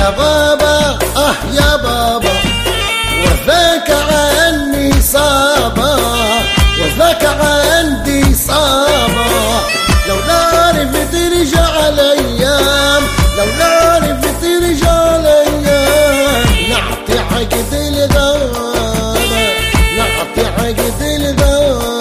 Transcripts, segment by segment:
يا بابا يا بابا وذاك عني صابا وذاك عندي صابا لو نعرف ترجع الايام لو نعرف ترجع الايام نعطي عقد الغابة نعطي عقد الغابة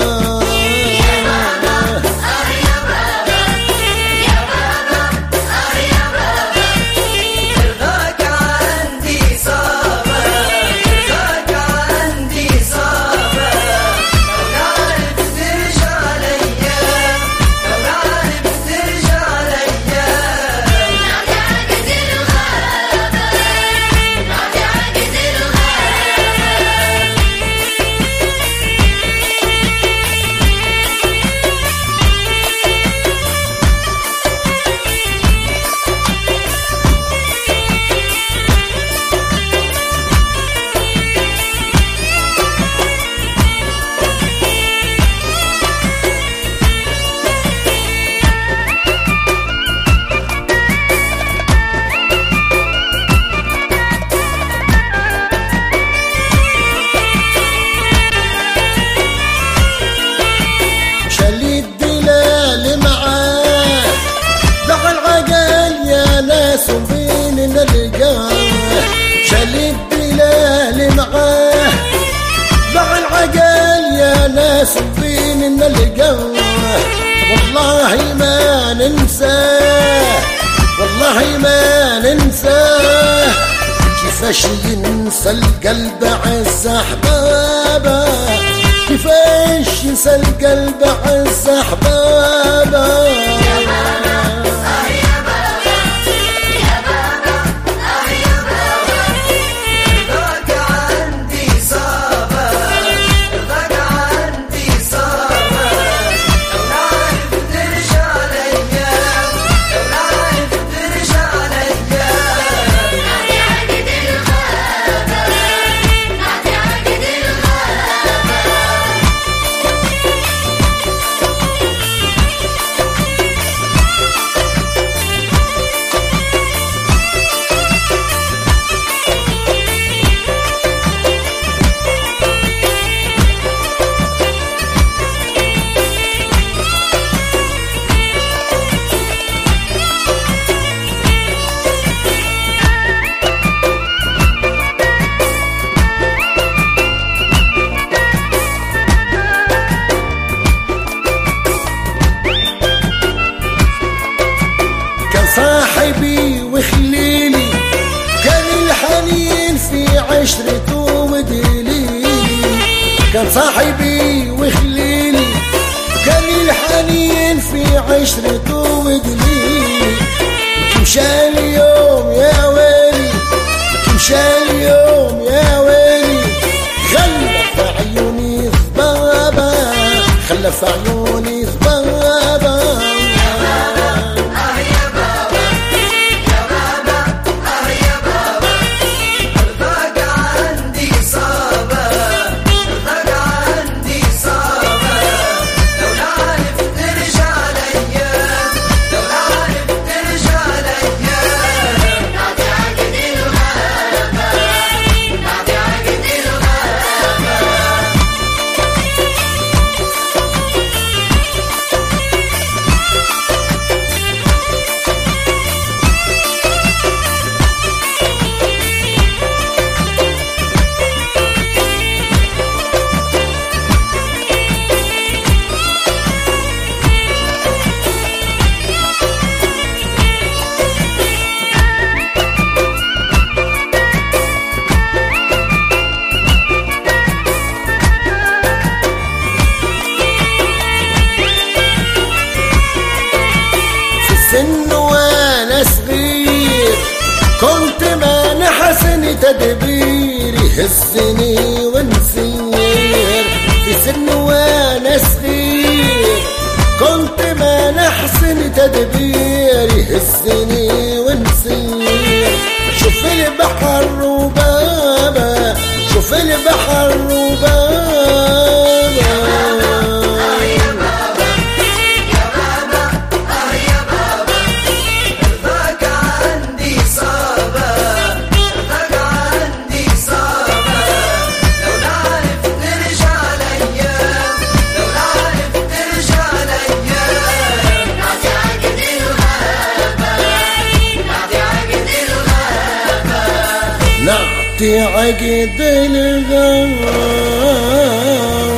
بين نلقاه شال الدلال معاه مع العقل يا ناس بين نلقاه والله ما ننساه والله ما ننساه كيفاش ينسى القلب عز احبابه كيفاش ينسى القلب عز احبابه صاحبي وخليلي كان الحنين في عشرته ودليلي كان صاحبي وخليلي كان الحنين في عشرته ودليلي مشى اليوم يا ويلي مشى اليوم يا ويلي خلف عيوني ذبابة خلف عيوني ذبابة سن وانا صغير كنت ما نحسن تدبيري هزني ونسير في سن وانا صغير كنت ما نحسن تدبيري هزني ونسير شوف البحر ربابة شوف البحر ربابة صابة عقد الغار